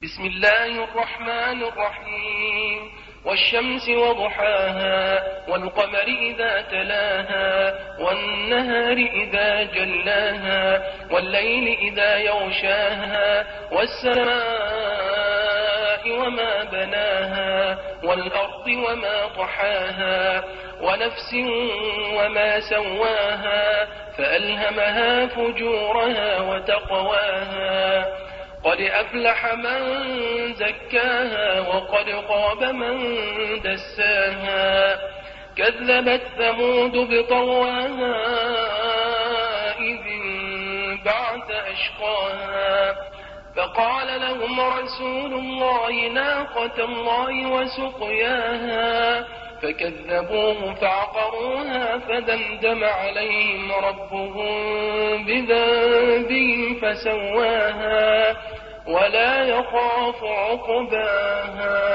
بسم الله الرحمن الرحيم. والشمس وضحاها والقمر إذا تلاها والنهار إذا جلاها والليل إذا يغشاها والسماء وما بناها والأرض وما طحاها ونفس وما سواها فألهمها فجورها وتقواها قد أفلح من زكاها وقد خاب من دساها كذبت ثمود بطغواها إذ انبعث أشقاها فقال لهم رسول الله ناقة الله وسقياها فكذبوه فعقروها فدمدم عليهم ربهم بذنبهم فسواها ولا يخاف عقباها.